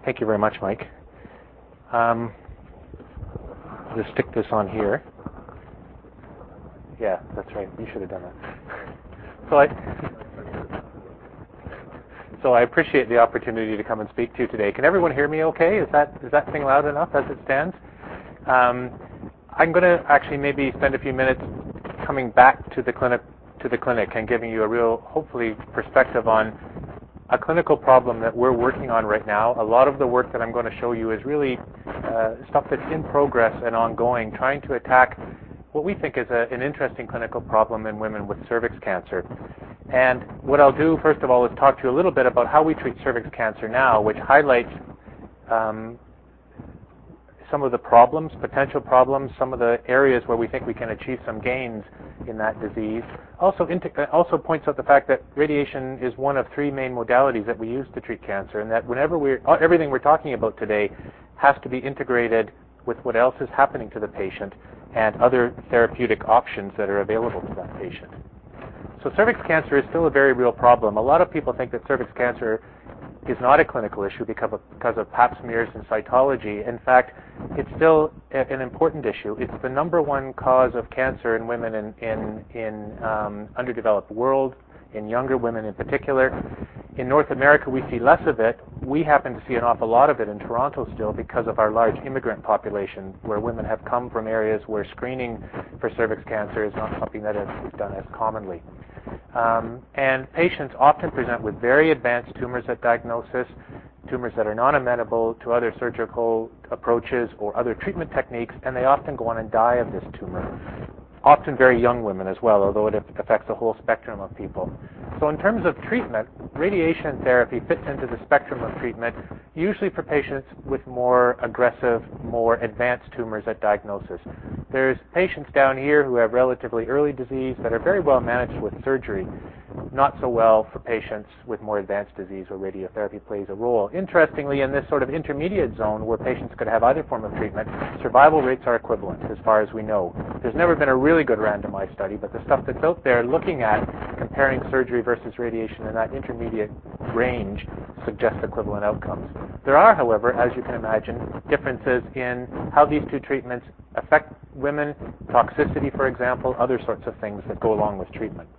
Thank you very much, Mike. I'll just stick this on here. Yeah, that's right. You should have done that. So I appreciate the opportunity to come and speak to you today. Can everyone hear me okay? Is that thing loud enough as it stands? I'm going to actually maybe spend a few minutes coming back to the clinic and giving you a real, hopefully, perspective on a clinical problem that we're working on right now. A lot of the work that I'm going to show you is really stuff that's in progress and ongoing, trying to attack what we think is an interesting clinical problem in women with cervix cancer. And what I'll do, first of all, is talk to you a little bit about how we treat cervix cancer now, which highlights some of the problems, potential problems, some of the areas where we think we can achieve some gains in that disease. Also points out the fact that radiation is one of three main modalities that we use to treat cancer, and that everything we're talking about today has to be integrated with what else is happening to the patient and other therapeutic options that are available to that patient. So cervix cancer is still a very real problem. A lot of people think that cervix cancer is not a clinical issue because of pap smears and cytology. In fact, it's still an important issue. It's the number one cause of cancer in women in underdeveloped world, in younger women in particular. In North America, we see less of it. We happen to see an awful lot of it in Toronto still because of our large immigrant population, where women have come from areas where screening for cervix cancer is not something that is done as commonly. And patients often present with very advanced tumors at diagnosis, tumors that are not amenable to other surgical approaches or other treatment techniques, and they often go on and die of this tumor. Often very young women as well, although it affects a whole spectrum of people. So in terms of treatment, radiation therapy fits into the spectrum of treatment, usually for patients with more aggressive, more advanced tumors at diagnosis. There's patients down here who have relatively early disease that are very well managed with surgery, not so well for patients with more advanced disease where radiotherapy plays a role. Interestingly, in this sort of intermediate zone where patients could have either form of treatment, survival rates are equivalent as far as we know. There's never been a really good randomized study, but the stuff that's out there looking at comparing surgery versus radiation in that intermediate range suggests equivalent outcomes. There are, however, as you can imagine, differences in how these two treatments affect women, toxicity, for example, other sorts of things that go along with treatment.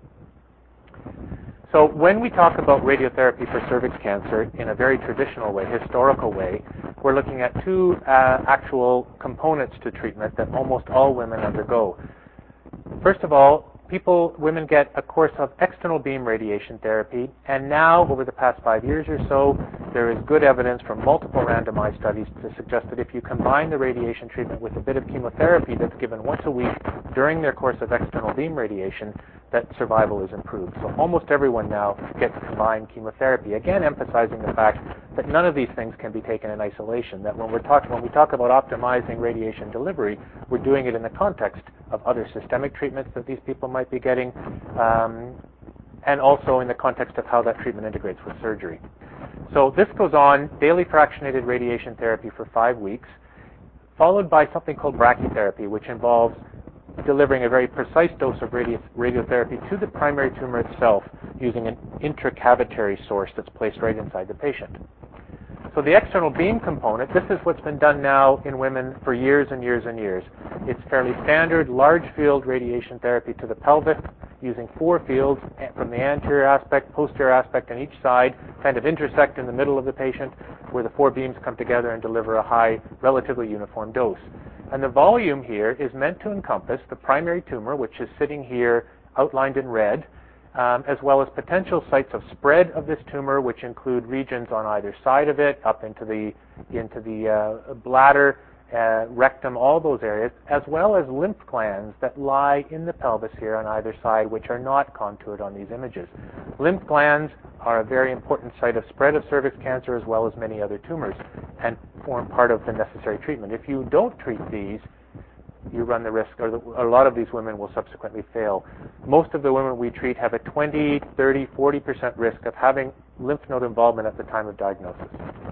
So when we talk about radiotherapy for cervix cancer in a very traditional way, historical way, we're looking at two actual components to treatment that almost all women undergo. First of all, women get a course of external beam radiation therapy, and now, over the past 5 years or so, there is good evidence from multiple randomized studies to suggest that if you combine the radiation treatment with a bit of chemotherapy that's given once a week during their course of external beam radiation, that survival is improved. So almost everyone now gets combined chemotherapy, again emphasizing the fact that none of these things can be taken in isolation, that when we talk about optimizing radiation delivery, we're doing it in the context of other systemic treatments that these people might be getting, and also in the context of how that treatment integrates with surgery. So this goes on, daily fractionated radiation therapy for 5 weeks, followed by something called brachytherapy, which involves delivering a very precise dose of radiotherapy to the primary tumor itself using an intracavitary source that's placed right inside the patient. So the external beam component, this is what's been done now in women for years and years and years. It's fairly standard, large field radiation therapy to the pelvis using 4 fields from the anterior aspect, posterior aspect, and each side kind of intersect in the middle of the patient where the 4 beams come together and deliver a high, relatively uniform dose. And the volume here is meant to encompass the primary tumor, which is sitting here outlined in red, as well as potential sites of spread of this tumor, which include regions on either side of it, up into the bladder, rectum, all those areas, as well as lymph glands that lie in the pelvis here on either side, which are not contoured on these images. Lymph glands are a very important site of spread of cervix cancer as well as many other tumors and form part of the necessary treatment. If you don't treat these, you run the risk, or a lot of these women will subsequently fail. Most of the women we treat have a 20, 30, 40% risk of having lymph node involvement at the time of diagnosis.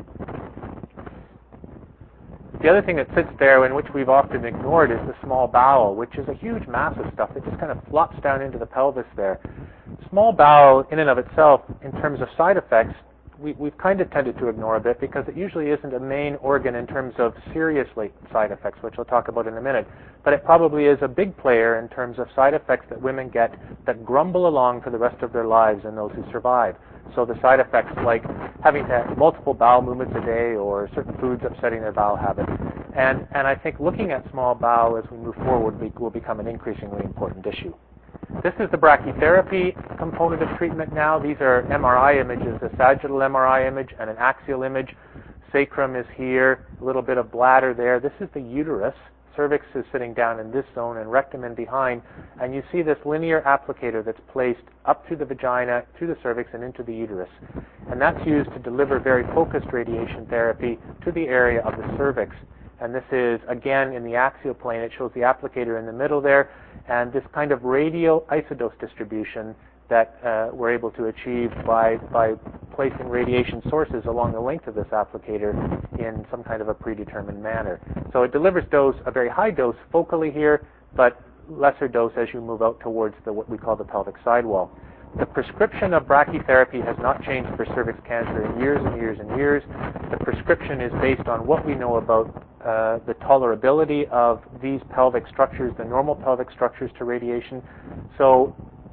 The other thing that sits there, and which we've often ignored, is the small bowel, which is a huge mass of stuff that just kind of flops down into the pelvis there. Small bowel, in and of itself, in terms of side effects, we've kind of tended to ignore a bit because it usually isn't a main organ in terms of serious late side effects, which I'll talk about in a minute. But it probably is a big player in terms of side effects that women get that grumble along for the rest of their lives in those who survive. So the side effects like having to have multiple bowel movements a day or certain foods upsetting their bowel habit. And I think looking at small bowel as we move forward will become an increasingly important issue. This is the brachytherapy component of treatment now. These are MRI images, a sagittal MRI image and an axial image. Sacrum is here, a little bit of bladder there. This is the uterus. Cervix is sitting down in this zone and rectum in behind. And you see this linear applicator that's placed up through the vagina, through the cervix, and into the uterus. And that's used to deliver very focused radiation therapy to the area of the cervix. And this is, again, in the axial plane. It shows the applicator in the middle there, and this kind of radial isodose distribution that we're able to achieve by placing radiation sources along the length of this applicator in some kind of a predetermined manner. So it delivers dose, a very high dose focally here, but lesser dose as you move out towards what we call the pelvic sidewall. The prescription of brachytherapy has not changed for cervix cancer in years and years and years. The prescription is based on what we know about the tolerability of these pelvic structures, the normal pelvic structures to radiation. So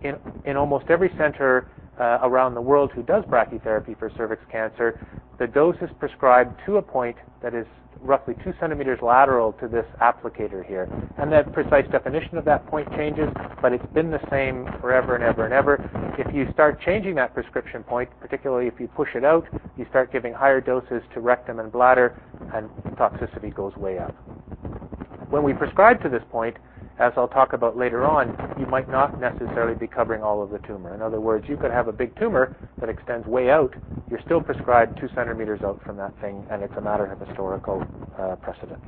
in almost every center around the world who does brachytherapy for cervix cancer, the dose is prescribed to a point that is roughly 2 centimeters lateral to this applicator here. And the precise definition of that point changes, but it's been the same forever and ever and ever. If you start changing that prescription point, particularly if you push it out, you start giving higher doses to rectum and bladder, and toxicity goes way up. When we prescribe to this point, as I'll talk about later on, you might not necessarily be covering all of the tumor. In other words, you could have a big tumor that extends way out. You're still prescribed 2 centimeters out from that thing, and it's a matter of historical precedent.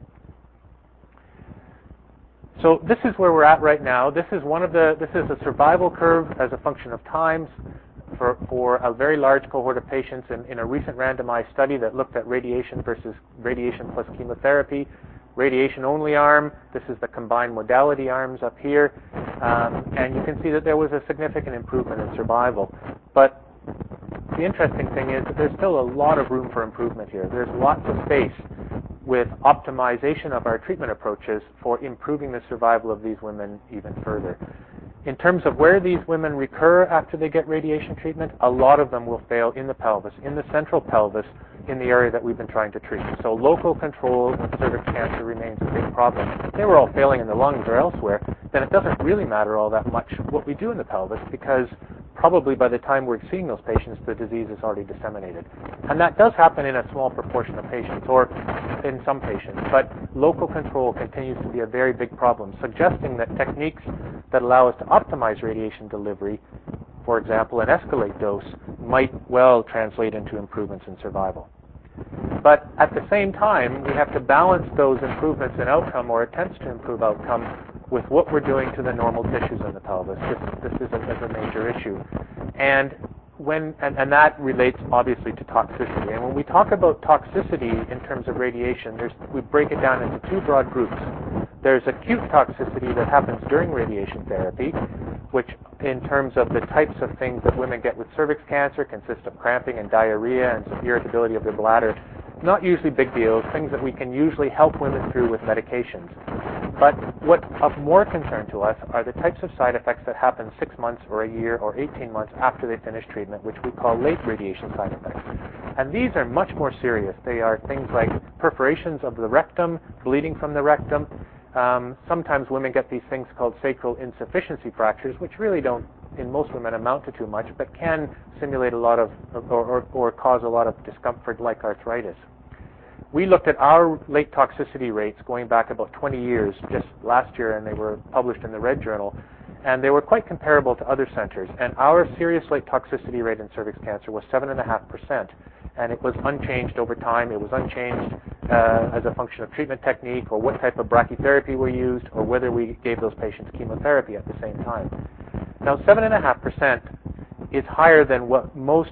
So this is where we're at right now. This is a survival curve as a function of times for a very large cohort of patients in a recent randomized study that looked at radiation versus radiation plus chemotherapy. Radiation-only arm, this is the combined modality arms up here, and you can see that there was a significant improvement in survival. But the interesting thing is that there's still a lot of room for improvement here. There's lots of space with optimization of our treatment approaches for improving the survival of these women even further. In terms of where these women recur after they get radiation treatment, a lot of them will fail in the pelvis, in the central pelvis, in the area that we've been trying to treat. So local control of cervix cancer remains a big problem. If they were all failing in the lungs or elsewhere, then it doesn't really matter all that much what we do in the pelvis, because probably by the time we're seeing those patients, the disease is already disseminated. And that does happen in a small proportion of patients, or in some patients. But local control continues to be a very big problem, suggesting that techniques that allow us to optimize radiation delivery, for example, an escalate dose, might well translate into improvements in survival. But at the same time, we have to balance those improvements in outcome or attempts to improve outcome with what we're doing to the normal tissues in the pelvis. This is a major issue. And that relates obviously to toxicity. And when we talk about toxicity in terms of radiation, we break it down into two broad groups. There's acute toxicity that happens during radiation therapy, which in terms of the types of things that women get with cervix cancer consist of cramping and diarrhea and some irritability of their bladder. Not usually big deals, things that we can usually help women through with medications. But what's of more concern to us are the types of side effects that happen 6 months or a year or 18 months after they finish treatment, which we call late radiation side effects. And these are much more serious. They are things like perforations of the rectum, bleeding from the rectum. Sometimes women get these things called sacral insufficiency fractures, which really don't, in most women, amount to too much, but can simulate a lot of, or cause a lot of discomfort like arthritis. We looked at our late toxicity rates going back about 20 years, just last year, and they were published in the Red Journal, and they were quite comparable to other centers. And our serious late toxicity rate in cervix cancer was 7.5%, and it was unchanged over time. It was unchanged as a function of treatment technique or what type of brachytherapy we used or whether we gave those patients chemotherapy at the same time. Now, 7.5% is higher than what most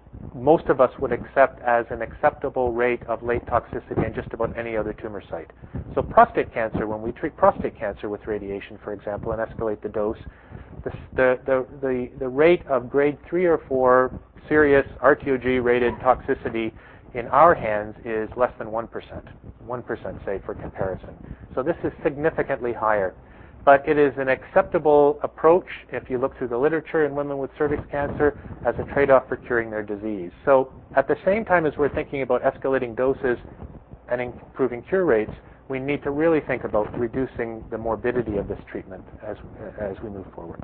of us would accept as an acceptable rate of late toxicity in just about any other tumor site. So prostate cancer, when we treat prostate cancer with radiation, for example, and escalate the dose, the rate of grade 3 or 4 serious RTOG-rated toxicity in our hands is less than 1%. 1%, say, for comparison. So this is significantly higher. But it is an acceptable approach if you look through the literature in women with cervix cancer as a trade-off for curing their disease. So at the same time as we're thinking about escalating doses and improving cure rates, we need to really think about reducing the morbidity of this treatment as we move forward.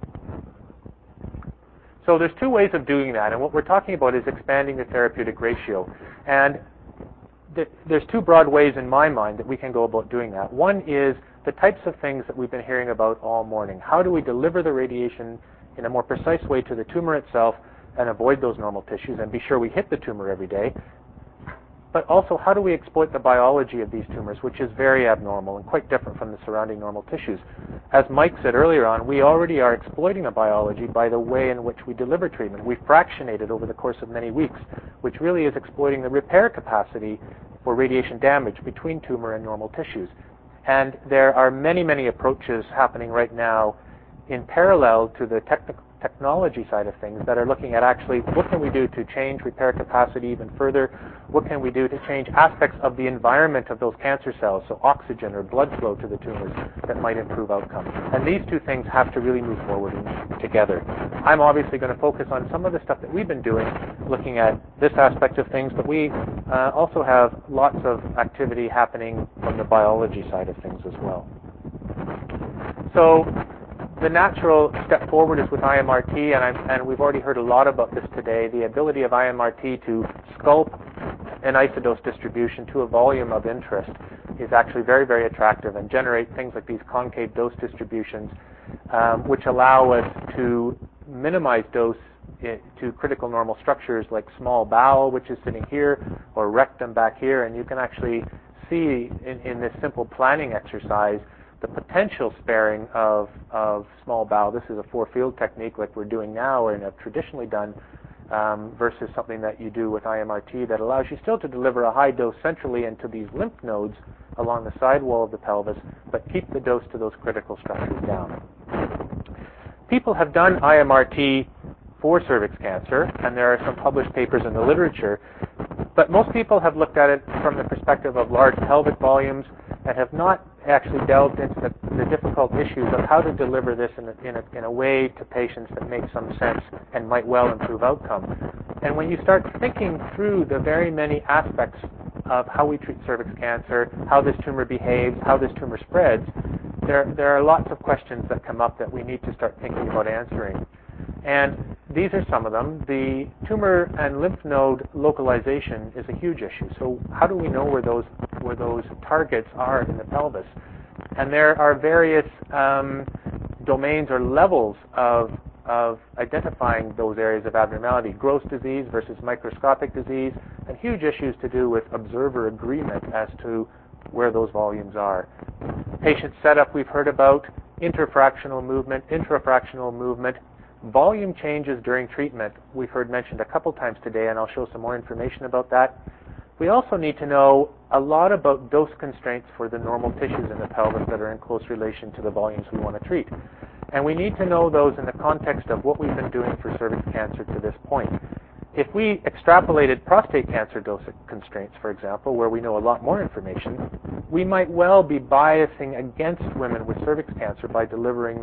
So there's two ways of doing that, and what we're talking about is expanding the therapeutic ratio. And there's two broad ways in my mind that we can go about doing that. One is the types of things that we've been hearing about all morning. How do we deliver the radiation in a more precise way to the tumor itself and avoid those normal tissues and be sure we hit the tumor every day? But also, how do we exploit the biology of these tumors, which is very abnormal and quite different from the surrounding normal tissues? As Mike said earlier on, we already are exploiting the biology by the way in which we deliver treatment. We fractionate it over the course of many weeks, which really is exploiting the repair capacity for radiation damage between tumor and normal tissues. And there are many, many approaches happening right now in parallel to the technology side of things that are looking at actually what can we do to change repair capacity even further, what can we do to change aspects of the environment of those cancer cells, so oxygen or blood flow to the tumors that might improve outcomes. And these two things have to really move forward together. I'm obviously going to focus on some of the stuff that we've been doing, looking at this aspect of things, but we also have lots of activity happening from the biology side of things as well. So the natural step forward is with IMRT, and we've already heard a lot about this today. The ability of IMRT to sculpt an isodose distribution to a volume of interest is actually very, very attractive and generate things like these concave dose distributions, which allow us to minimize dose to critical normal structures like small bowel, which is sitting here, or rectum back here, and you can actually see in this simple planning exercise the potential sparing of small bowel. This is a 4-field technique like we're doing now and have traditionally done versus something that you do with IMRT that allows you still to deliver a high dose centrally into these lymph nodes along the side wall of the pelvis, but keep the dose to those critical structures down. People have done IMRT for cervix cancer, and there are some published papers in the literature, but most people have looked at it from the perspective of large pelvic volumes and have not actually delved into the difficult issues of how to deliver this in a way to patients that makes some sense and might well improve outcome. And when you start thinking through the very many aspects of how we treat cervix cancer, how this tumor behaves, how this tumor spreads, there are lots of questions that come up that we need to start thinking about answering. And these are some of them. The tumor and lymph node localization is a huge issue. So how do we know where those targets are in the pelvis? And there are various domains or levels of identifying those areas of abnormality, gross disease versus microscopic disease, and huge issues to do with observer agreement as to where those volumes are. Patient setup we've heard about, interfractional movement, intrafractional movement, volume changes during treatment we've heard mentioned a couple times today, and I'll show some more information about that. We also need to know a lot about dose constraints for the normal tissues in the pelvis that are in close relation to the volumes we want to treat. And we need to know those in the context of what we've been doing for cervix cancer to this point. If we extrapolated prostate cancer dose constraints, for example, where we know a lot more information, we might well be biasing against women with cervix cancer by delivering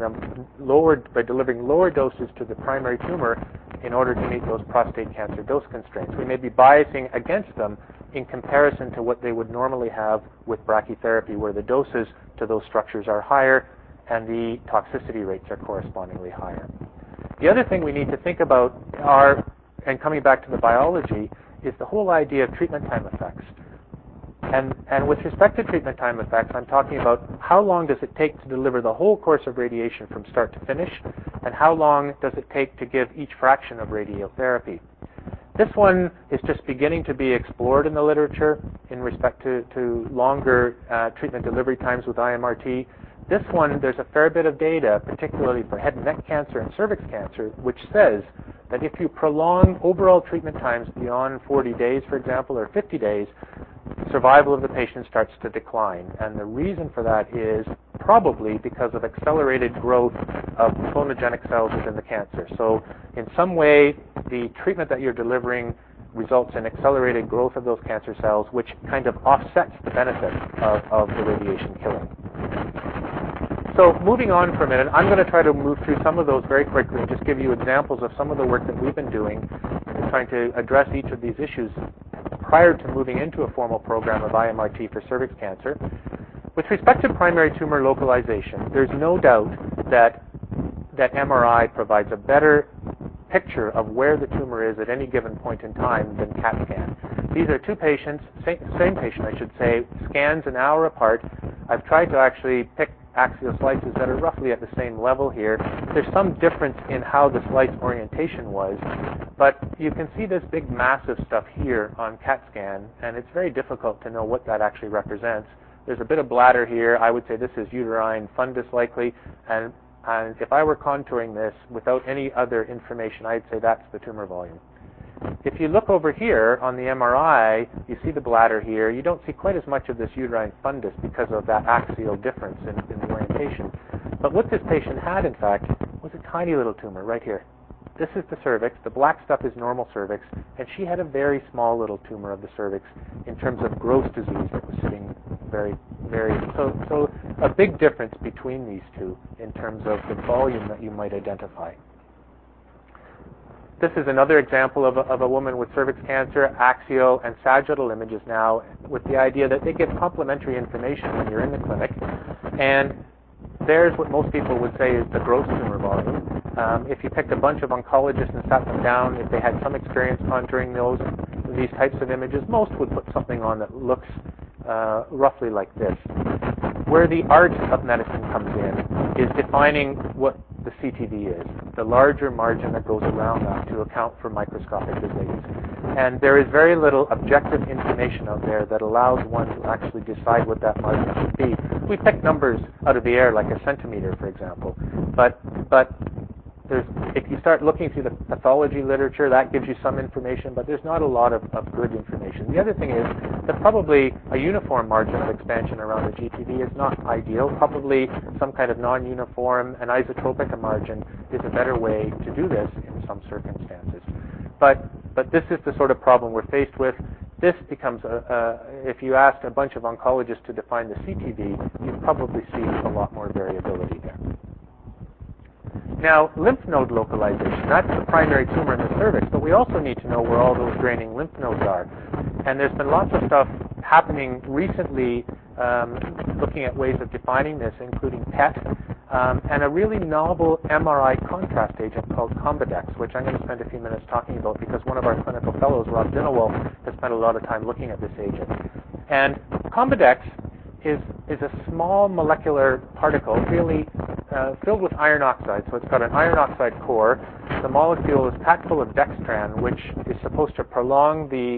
lower doses to the primary tumor in order to meet those prostate cancer dose constraints. We may be biasing against them in comparison to what they would normally have with brachytherapy, where the doses to those structures are higher and the toxicity rates are correspondingly higher. The other thing we need to think about are, and coming back to the biology, is the whole idea of treatment time effects. And with respect to treatment time effects, I'm talking about how long does it take to deliver the whole course of radiation from start to finish, and how long does it take to give each fraction of radiotherapy. This one is just beginning to be explored in the literature in respect to longer treatment delivery times with IMRT. This one, there's a fair bit of data, particularly for head and neck cancer and cervix cancer, which says that if you prolong overall treatment times beyond 40 days, for example, or 50 days, survival of the patient starts to decline. And the reason for that is probably because of accelerated growth of clonogenic cells within the cancer. So in some way, the treatment that you're delivering results in accelerated growth of those cancer cells, which kind of offsets the benefit of the radiation killing. So moving on for a minute, I'm going to try to move through some of those very quickly and just give you examples of some of the work that we've been doing in trying to address each of these issues prior to moving into a formal program of IMRT for cervix cancer. With respect to primary tumor localization, there's no doubt that MRI provides a better picture of where the tumor is at any given point in time than CAT scan. These are two patients, same patient I should say, scans an hour apart. I've tried to actually pick axial slices that are roughly at the same level here. There's some difference in how the slice orientation was, but you can see this big massive stuff here on CAT scan, and it's very difficult to know what that actually represents. There's a bit of bladder here. I would say this is uterine fundus likely, and if I were contouring this without any other information, I'd say that's the tumor volume. If you look over here on the MRI, you see the bladder here. You don't see quite as much of this uterine fundus because of that axial difference in the orientation. But what this patient had, in fact, was a tiny little tumor right here. This is the cervix. The black stuff is normal cervix, and she had a very small little tumor of the cervix in terms of gross disease that was sitting very. So a big difference between these two in terms of the volume that you might identify. This is another example of a woman with cervix cancer, axial and sagittal images now, with the idea that they give complementary information when you're in the clinic. And there's what most people would say is the gross tumor volume. If you picked a bunch of oncologists and sat them down, if they had some experience contouring these types of images, most would put something on that looks roughly like this. Where the art of medicine comes in is defining what the CTV is, the larger margin that goes around that to account for microscopic disease. And there is very little objective information out there that allows one to actually decide what that margin should be. We pick numbers out of the air, like a centimeter, for example. But if you start looking through the pathology literature, that gives you some information, but there's not a lot of good information. The other thing is that probably a uniform margin of expansion around the GTV is not ideal. Probably some kind of non-uniform, anisotropic margin is a better way to do this in some circumstances. But this is the sort of problem we're faced with. This becomes, if you asked a bunch of oncologists to define the CTV, you'd probably see a lot more variability there. Now, lymph node localization, that's the primary tumor in the cervix, but we also need to know where all those draining lymph nodes are. And there's been lots of stuff happening recently looking at ways of defining this, including PET, and a really novel MRI contrast agent called Combidex, which I'm going to spend a few minutes talking about because one of our clinical fellows, Rob Dinowal, has spent a lot of time looking at this agent. And Combidex is a small molecular particle, really filled with iron oxide. So it's got an iron oxide core. The molecule is packed full of dextran, which is supposed to prolong the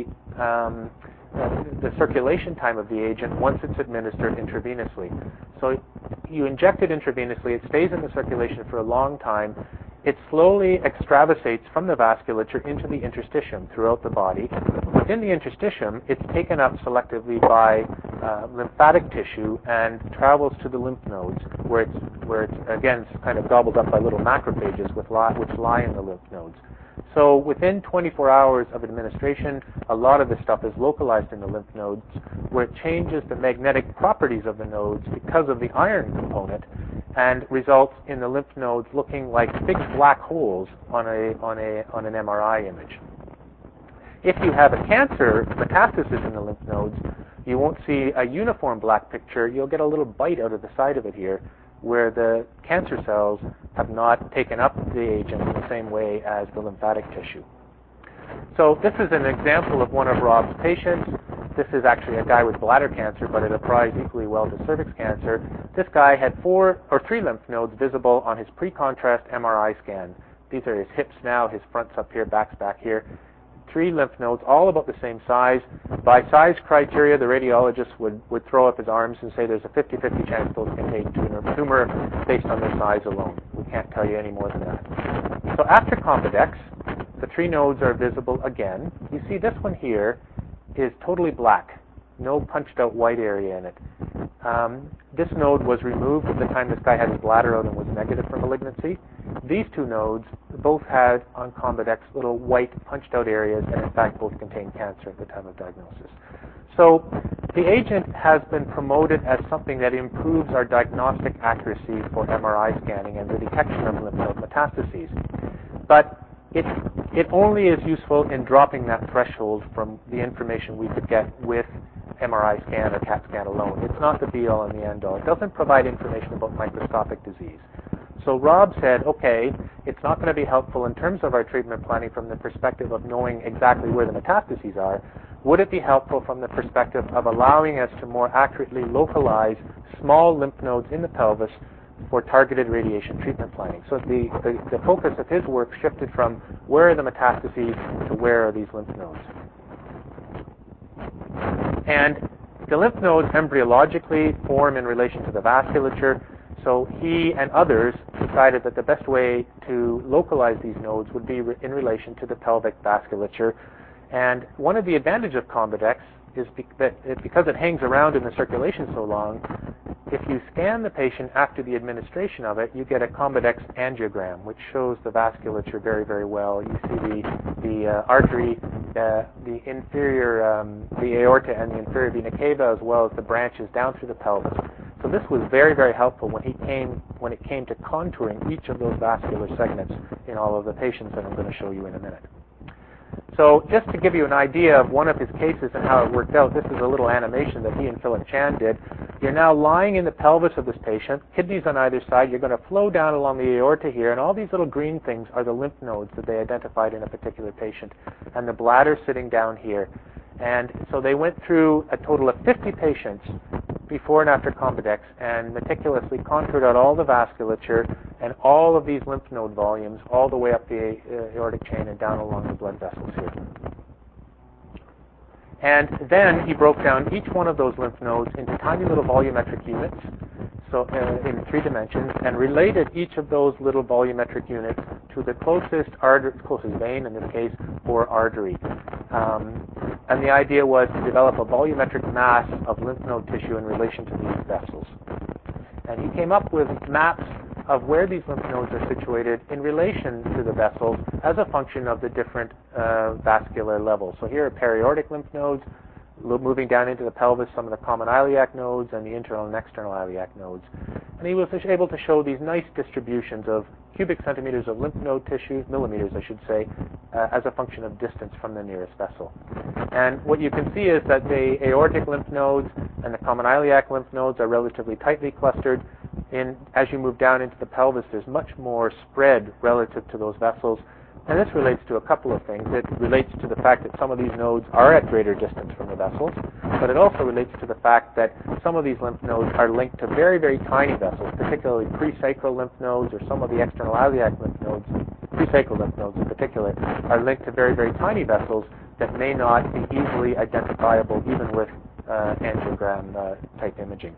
circulation time of the agent once it's administered intravenously. So you inject it intravenously, it stays in the circulation for a long time. It slowly extravasates from the vasculature into the interstitium throughout the body. Within the interstitium, it's taken up selectively by lymphatic tissue and travels to the lymph nodes, where it's again kind of gobbled up by little macrophages which lie in the lymph nodes. So within 24 hours of administration, a lot of this stuff is localized in the lymph nodes, where it changes the magnetic properties of the nodes because of the iron component, and results in the lymph nodes looking like big black holes on an MRI image. If you have a cancer metastasis in the lymph nodes, you won't see a uniform black picture. You'll get a little bite out of the side of it here, where the cancer cells have not taken up the agent in the same way as the lymphatic tissue. So this is an example of one of Rob's patients. This is actually a guy with bladder cancer, but it applies equally well to cervix cancer. This guy had 4 or 3 lymph nodes visible on his pre-contrast MRI scan. These are his hips now, his front's up here, back's back here. 3 lymph nodes, all about the same size. By size criteria, the radiologist would throw up his arms and say there's a 50-50 chance those contain tumor based on their size alone. We can't tell you any more than that. So after Combidex, the 3 nodes are visible again. You see this one here is totally black, no punched out white area in it. this node was removed at the time this guy had his bladder out and was negative for malignancy. These two nodes both had on Combidex little white punched out areas, and in fact both contained cancer at the time of diagnosis. So the agent has been promoted as something that improves our diagnostic accuracy for MRI scanning and the detection of lymph node metastases. But it only is useful in dropping that threshold from the information we could get with MRI scan or CAT scan alone. It's not the be-all and the end-all. It doesn't provide information about microscopic disease. So Rob said, okay, it's not going to be helpful in terms of our treatment planning from the perspective of knowing exactly where the metastases are. Would it be helpful from the perspective of allowing us to more accurately localize small lymph nodes in the pelvis for targeted radiation treatment planning? So the focus of his work shifted from where are the metastases to where are these lymph nodes. And the lymph nodes embryologically form in relation to the vasculature. So he and others decided that the best way to localize these nodes would be in relation to the pelvic vasculature. And one of the advantages of Combidex is because it hangs around in the circulation so long, if you scan the patient after the administration of it, you get a Combidex angiogram, which shows the vasculature very, very well. You see the artery, the inferior, the aorta and the inferior vena cava, as well as the branches down through the pelvis. So this was very, very helpful when it came to contouring each of those vascular segments in all of the patients that I'm going to show you in a minute. So just to give you an idea of one of his cases and how it worked out, this is a little animation that he and Philip Chan did. You're now lying in the pelvis of this patient, kidneys on either side. You're going to flow down along the aorta here, and all these little green things are the lymph nodes that they identified in a particular patient, and the bladder sitting down here. And so they went through a total of 50 patients before and after Combidex and meticulously contoured out all the vasculature and all of these lymph node volumes all the way up the aortic chain and down along the blood vessels here. And then he broke down each one of those lymph nodes into tiny little volumetric units, so in 3 dimensions, and related each of those little volumetric units to the closest vein, in this case, or artery. And the idea was to develop a volumetric mass of lymph node tissue in relation to these vessels. And he came up with maps of where these lymph nodes are situated in relation to the vessels as a function of the different vascular levels. So here are periaortic lymph nodes, moving down into the pelvis, some of the common iliac nodes and the internal and external iliac nodes. And he was able to show these nice distributions of cubic centimeters of lymph node tissue, millimeters I should say, as a function of distance from the nearest vessel. And what you can see is that the aortic lymph nodes and the common iliac lymph nodes are relatively tightly clustered. As you move down into the pelvis, there's much more spread relative to those vessels. And this relates to a couple of things. It relates to the fact that some of these nodes are at greater distance from the vessels, but it also relates to the fact that some of these lymph nodes are linked to very, very tiny vessels, particularly presacral lymph nodes or some of the external iliac lymph nodes, presacral lymph nodes in particular, are linked to very, very tiny vessels that may not be easily identifiable even with angiogram type imaging.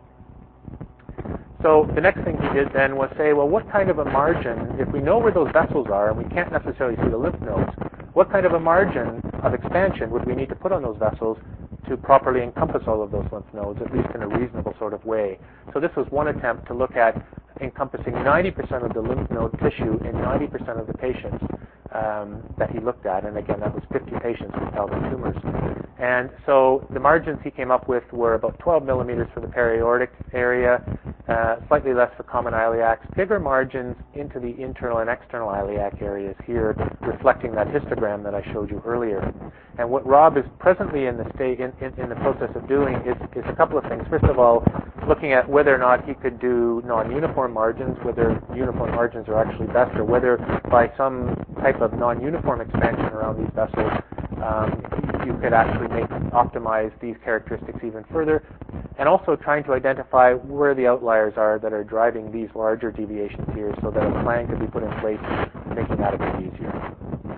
So the next thing he did then was say, well, what kind of a margin, if we know where those vessels are and we can't necessarily see the lymph nodes, what kind of a margin of expansion would we need to put on those vessels to properly encompass all of those lymph nodes, at least in a reasonable sort of way? So this was one attempt to look at encompassing 90% of the lymph node tissue in 90% of the patients that he looked at. And again, that was 50 patients with pelvic tumors. And so the margins he came up with were about 12 millimeters for the periaortic area, slightly less for common iliacs, bigger margins into the internal and external iliac areas here, reflecting that histogram that I showed you earlier. And what Rob is presently in the process of doing is a couple of things. First of all, looking at whether or not he could do non-uniform margins, whether uniform margins are actually best, or whether by some type of non-uniform expansion around these vessels, you could actually optimize these characteristics even further, and also trying to identify where the outliers are that are driving these larger deviations here so that a plan could be put in place making that a bit easier.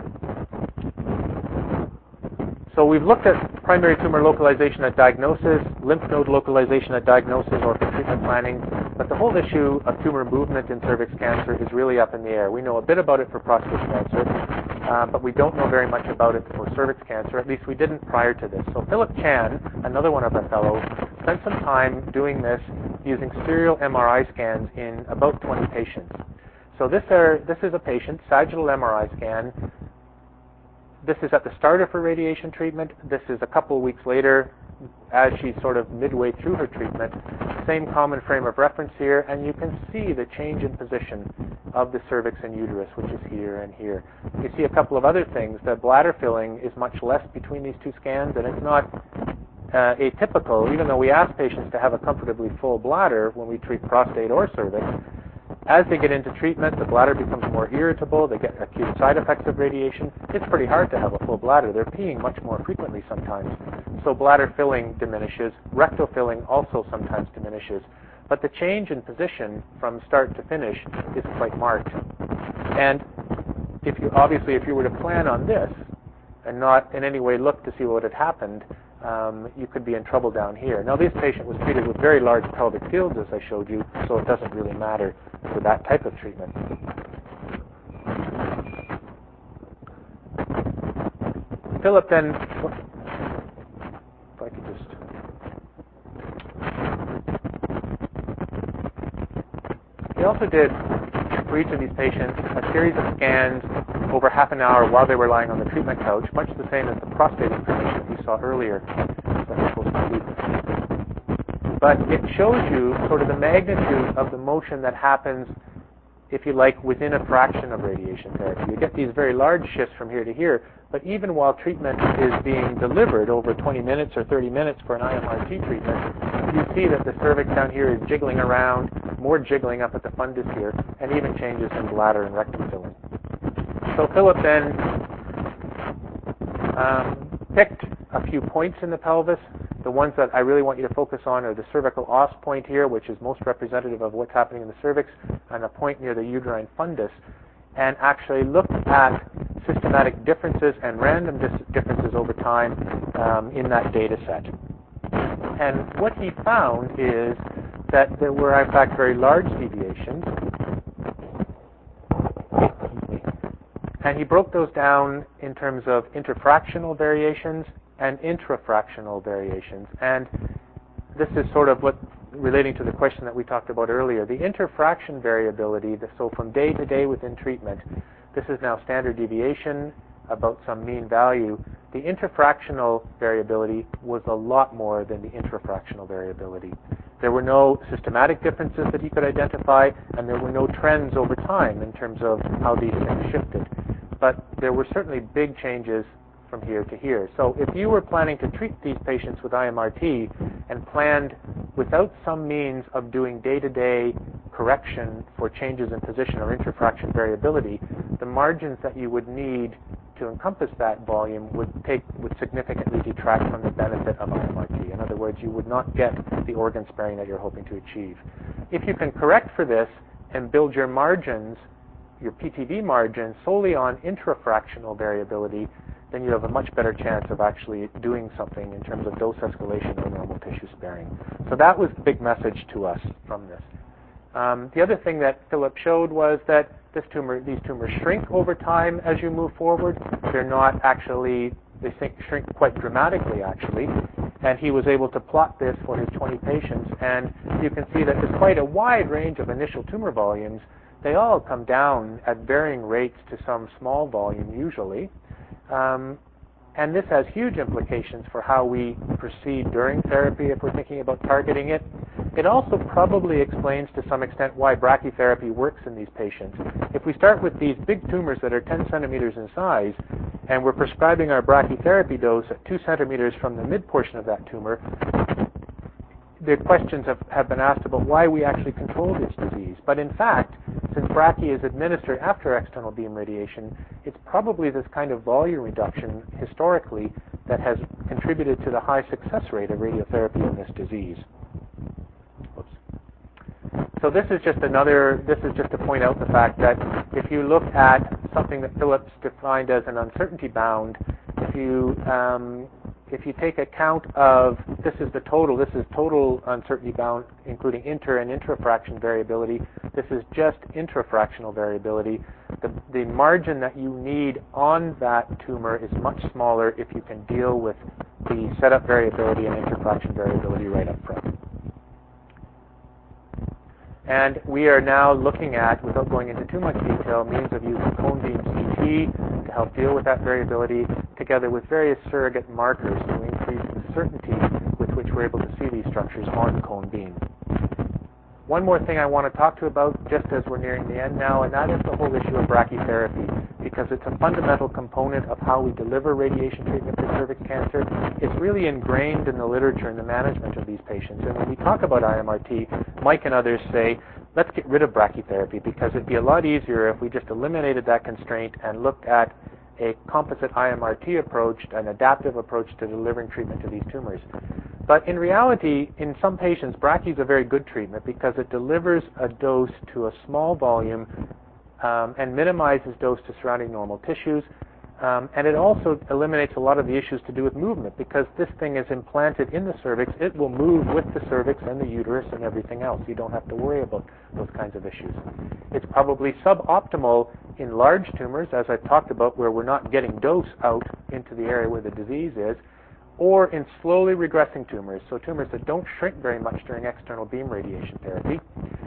So we've looked at primary tumor localization at diagnosis, lymph node localization at diagnosis or for treatment planning, but the whole issue of tumor movement in cervix cancer is really up in the air. We know a bit about it for prostate cancer, but we don't know very much about it for cervix cancer. At least we didn't prior to this. So Philip Chan, another one of our fellows, spent some time doing this using serial MRI scans in about 20 patients. So this is a patient, sagittal MRI scan. This is at the start of her radiation treatment. This is a couple of weeks later as she's sort of midway through her treatment. Same common frame of reference here, and you can see the change in position of the cervix and uterus, which is here and here. You see a couple of other things. The bladder filling is much less between these two scans, and it's not atypical, even though we ask patients to have a comfortably full bladder when we treat prostate or cervix. As they get into treatment, the bladder becomes more irritable. They get acute side effects of radiation. It's pretty hard to have a full bladder. They're peeing much more frequently sometimes. So bladder filling diminishes. Rectal filling also sometimes diminishes. But the change in position from start to finish is quite marked. And if you were to plan on this and not in any way look to see what had happened, you could be in trouble down here. Now, this patient was treated with very large pelvic fields, as I showed you, so it doesn't really matter for that type of treatment. Philip then, if I could just, he also did, for each of these patients, a series of scans over half an hour while they were lying on the treatment couch, much the same as the prostate information that we saw earlier. But it shows you sort of the magnitude of the motion that happens, if you like, within a fraction of radiation therapy. You get these very large shifts from here to here, but even while treatment is being delivered over 20 minutes or 30 minutes for an IMRT treatment, you see that the cervix down here is jiggling around, more jiggling up at the fundus here, and even changes in bladder and rectum filling. So Philip then picked a few points in the pelvis. The ones that I really want you to focus on are the cervical os point here, which is most representative of what's happening in the cervix, and a point near the uterine fundus, and actually looked at systematic differences and random differences over time in that data set. And what he found is that there were, in fact, very large deviations. And he broke those down in terms of interfractional variations and intrafractional variations. And this is sort of what, relating to the question that we talked about earlier, the interfraction variability, so from day to day within treatment, this is now standard deviation about some mean value. The interfractional variability was a lot more than the intrafractional variability. There were no systematic differences that he could identify, and there were no trends over time in terms of how these things shifted. But there were certainly big changes from here to here. So if you were planning to treat these patients with IMRT and planned without some means of doing day-to-day correction for changes in position or interfraction variability, the margins that you would need to encompass that volume would significantly detract from the benefit of IMRT. In other words, you would not get the organ sparing that you're hoping to achieve. If you can correct for this and build your margins, your PTV margins, solely on intrafractional variability, then you have a much better chance of actually doing something in terms of dose escalation or normal tissue sparing. So that was the big message to us from this. The other thing that Philip showed was that these tumors shrink over time as you move forward. They're not actually, they shrink quite dramatically actually. And he was able to plot this for his 20 patients. And you can see that despite a wide range of initial tumor volumes, they all come down at varying rates to some small volume usually. And this has huge implications for how we proceed during therapy if we're thinking about targeting it. It also probably explains to some extent why brachytherapy works in these patients. If we start with these big tumors that are 10 centimeters in size, and we're prescribing our brachytherapy dose at 2 centimeters from the mid portion of that tumor, the questions have been asked about why we actually control this disease. But in fact, since brachy is administered after external beam radiation, it's probably this kind of volume reduction historically that has contributed to the high success rate of radiotherapy in this disease. Oops. So this is just to point out the fact that if you look at something that Phillips defined as an uncertainty bound, if you take account of, this is total uncertainty bound, including inter and intrafraction variability. This is just intrafractional variability. The margin that you need on that tumor is much smaller if you can deal with the setup variability and interfraction variability right up front. And we are now looking at, without going into too much detail, means of using cone beam CT to help deal with that variability, together with various surrogate markers to increase the certainty with which we're able to see these structures on cone beam. One more thing I want to talk to you about, just as we're nearing the end now, and that is the whole issue of brachytherapy, because it's a fundamental component of how we deliver radiation treatment for cervix cancer. It's really ingrained in the literature in the management of these patients. And when we talk about IMRT, Mike and others say, let's get rid of brachytherapy, because it'd be a lot easier if we just eliminated that constraint and looked at a composite IMRT approach, an adaptive approach to delivering treatment to these tumors. But in reality, in some patients, brachy is a very good treatment because it delivers a dose to a small volume and minimizes dose to surrounding normal tissues. And it also eliminates a lot of the issues to do with movement, because this thing is implanted in the cervix. It will move with the cervix and the uterus and everything else. You don't have to worry about those kinds of issues. It's probably suboptimal in large tumors, as I've talked about, where we're not getting dose out into the area where the disease is, or in slowly regressing tumors, so tumors that don't shrink very much during external beam radiation therapy.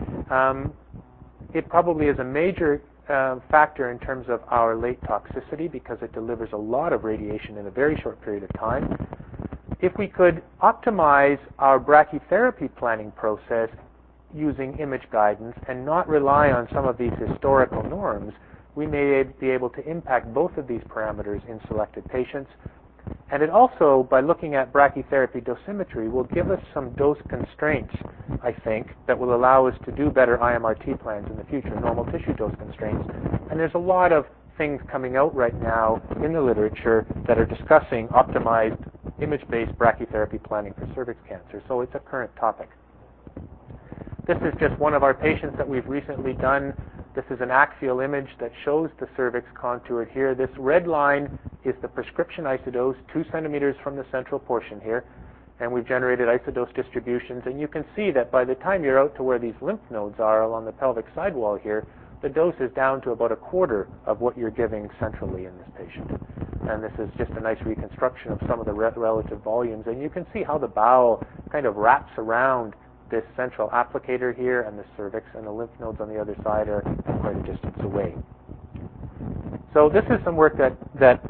It probably is a major factor in terms of our late toxicity, because it delivers a lot of radiation in a very short period of time. If we could optimize our brachytherapy planning process using image guidance and not rely on some of these historical norms, we may be able to impact both of these parameters in selected patients. And it also, by looking at brachytherapy dosimetry, will give us some dose constraints, I think, that will allow us to do better IMRT plans in the future, normal tissue dose constraints. And there's a lot of things coming out right now in the literature that are discussing optimized image-based brachytherapy planning for cervix cancer, so it's a current topic. This is just one of our patients that we've recently done. This is an axial image that shows the cervix contoured here. This red line is the prescription isodose, 2 centimeters from the central portion here, and we've generated isodose distributions. And you can see that by the time you're out to where these lymph nodes are along the pelvic sidewall here, the dose is down to about a quarter of what you're giving centrally in this patient. And this is just a nice reconstruction of some of the relative volumes. And you can see how the bowel kind of wraps around this central applicator here and the cervix, and the lymph nodes on the other side are quite a distance away. So this is some work that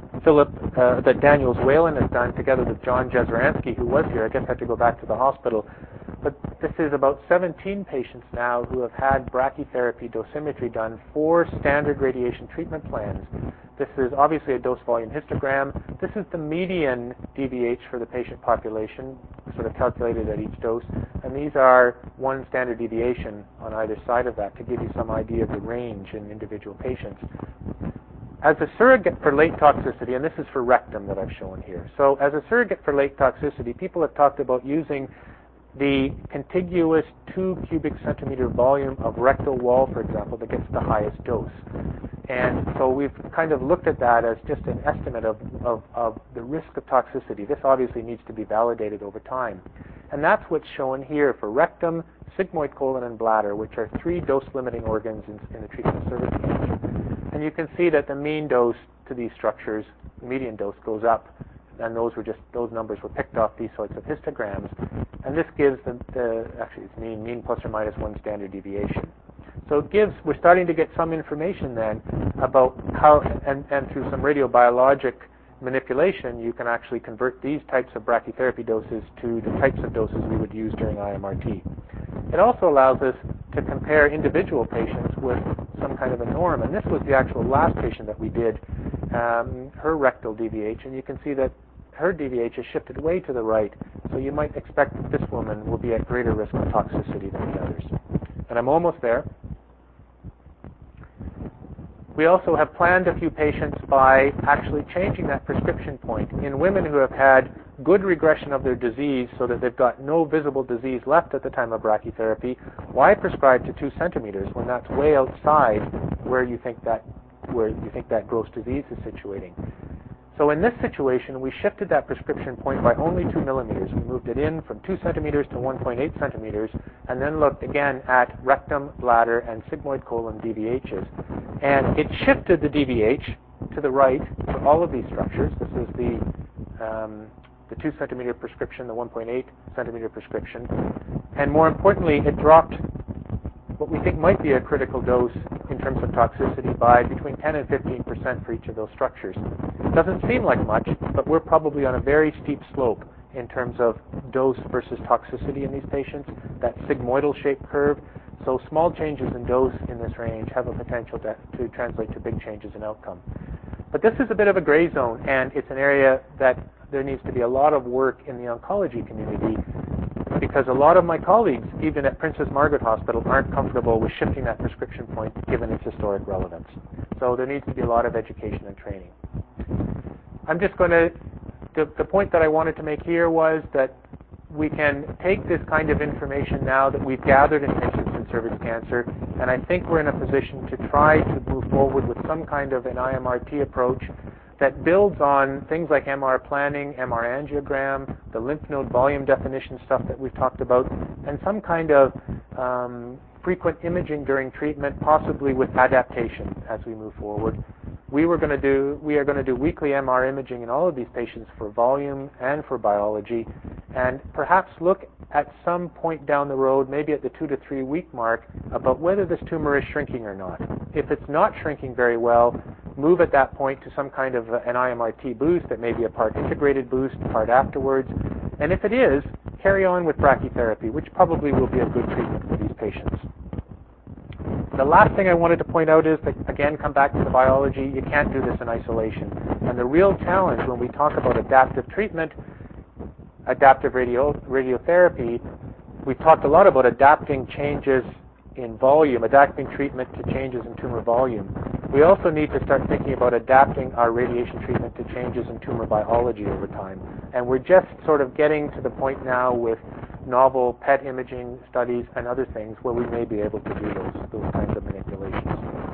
Daniel Whalen has done together with John Jezeransky, who was here. I guess I had to go back to the hospital. But this is about 17 patients now who have had brachytherapy dosimetry done for standard radiation treatment plans. This is obviously a dose volume histogram. This is the median DVH for the patient population, sort of calculated at each dose. And these are one standard deviation on either side of that to give you some idea of the range in individual patients. As a surrogate for late toxicity, and this is for rectum that I've shown here. So as a surrogate for late toxicity, people have talked about using the contiguous 2 cubic centimeter volume of rectal wall, for example, that gets the highest dose. And so we've kind of looked at that as just an estimate of the risk of toxicity. This obviously needs to be validated over time. And that's what's shown here for rectum, sigmoid colon, and bladder, which are 3 dose-limiting organs in the treatment of cervix cancer. And you can see that the mean dose to these structures, the median dose, goes up. And those numbers were picked off these sorts of histograms. And this gives actually it's mean plus or minus 1 standard deviation. So it gives, we're starting to get some information then about how, and through some radiobiologic manipulation, you can actually convert these types of brachytherapy doses to the types of doses we would use during IMRT. It also allows us to compare individual patients with some kind of a norm. And this was the actual last patient that we did, her rectal DVH, and you can see that her DVH is shifted way to the right. So you might expect that this woman will be at greater risk of toxicity than the others. And I'm almost there. We also have planned a few patients by actually changing that prescription point. In women who have had good regression of their disease so that they've got no visible disease left at the time of brachytherapy, why prescribe to 2 centimeters when that's way outside where you think that gross disease is situating? So in this situation, we shifted that prescription point by only 2 millimeters. We moved it in from 2 centimeters to 1.8 centimeters, and then looked again at rectum, bladder, and sigmoid colon DVHs. And it shifted the DVH to the right for all of these structures. This is the the 2 centimeter prescription, the 1.8 centimeter prescription. And more importantly, it dropped what we think might be a critical dose in terms of toxicity by between 10 and 15% for each of those structures. Doesn't seem like much, but we're probably on a very steep slope in terms of dose versus toxicity in these patients, that sigmoidal shaped curve. So small changes in dose in this range have a potential to translate to big changes in outcome. But this is a bit of a gray zone, and it's an area that there needs to be a lot of work in the oncology community, because a lot of my colleagues, even at Princess Margaret Hospital, aren't comfortable with shifting that prescription point given its historic relevance. So there needs to be a lot of education and training. I'm just going to, the point that I wanted to make here was that we can take this kind of information now that we've gathered in patients in cervix cancer, and I think we're in a position to try to move forward with some kind of an IMRT approach that builds on things like MR planning, MR angiogram, the lymph node volume definition stuff that we've talked about, and some kind of frequent imaging during treatment, possibly with adaptation as we move forward. We are going to do weekly MR imaging in all of these patients for volume and for biology, and perhaps look at some point down the road, maybe at the 2 to 3 week mark, about whether this tumor is shrinking or not. If it's not shrinking very well, move at that point to some kind of an IMRT boost that may be a part integrated boost, part afterwards. And if it is, carry on with brachytherapy, which probably will be a good treatment for these patients. The last thing I wanted to point out is that, again, come back to the biology. You can't do this in isolation. And the real challenge when we talk about adaptive treatment, adaptive radiotherapy, we've talked a lot about adapting changes in volume, adapting treatment to changes in tumor volume. We also need to start thinking about adapting our radiation treatment to changes in tumor biology over time. And we're just sort of getting to the point now with novel PET imaging studies and other things where we may be able to do those kinds of manipulations.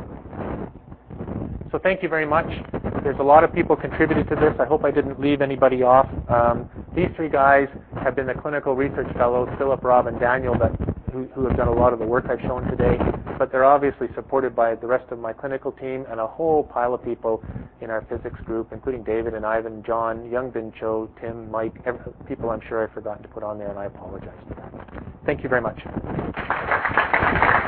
So thank you very much. There's a lot of people contributed to this. I hope I didn't leave anybody off. These 3 guys have been the clinical research fellows, Philip, Rob, and Daniel, who have done a lot of the work I've shown today, but they're obviously supported by the rest of my clinical team and a whole pile of people in our physics group, including David and Ivan, John, Young Bin Cho, Tim, Mike, people I'm sure I've forgotten to put on there, and I apologize for that. Thank you very much.